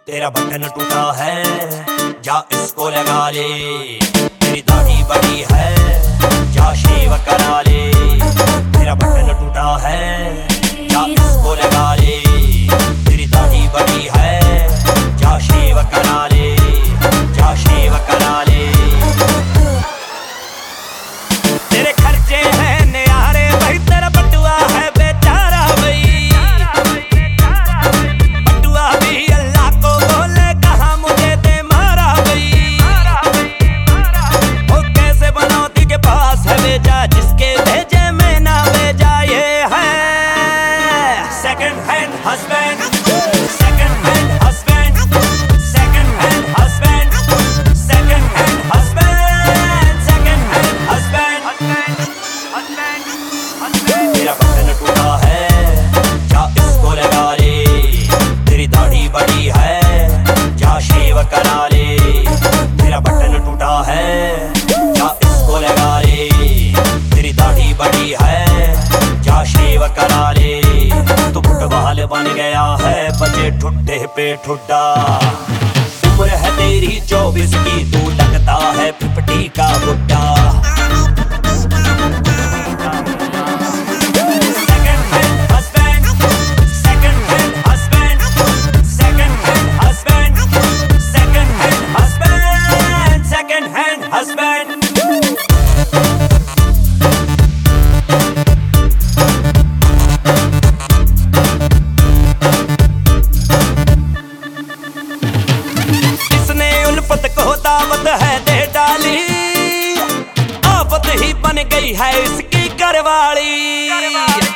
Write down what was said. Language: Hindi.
तेरा बटन टूटा है, जा इसको लगा ले। तेरी दाढ़ी बड़ी है, जा शेव करा ले। तेरा बटन टूटा है, जा इसको लगा ले। तेरी दाढ़ी बड़ी है, जा शेव करा ले, जा शेव करा ले। तेरे खर्चे हैं न्यारे भाई, तेरा बटुआ है बेचारा भाई। बटुआ भी अल्लाह को बोले, कहा मुझे दे मारा भाई। वो कैसे बनौती के पास है भेजा, जिसके भेजे में ना भेजा। ये है second hand husband, second hand husband, second hand husband, second hand husband, second hand husband. तेरा बटन टूटा है, जा इसको लगा ले। तेरी दाढ़ी बड़ी है, जा शेव करा ले। तेरा बटन टूटा है, जा इसको लगा ले। तेरी दाढ़ी बड़ी है, जा शेव करा ले। तू फुटबॉल बन गया है, बचे ठुड्डे पे ठुड्डा। उम्र है तेरी 24 की, तू लगता है 50 का बुड्ढा। इसने उल्फत को दावत है दे डाली, आफत ही बन गई है इसकी घरवाली।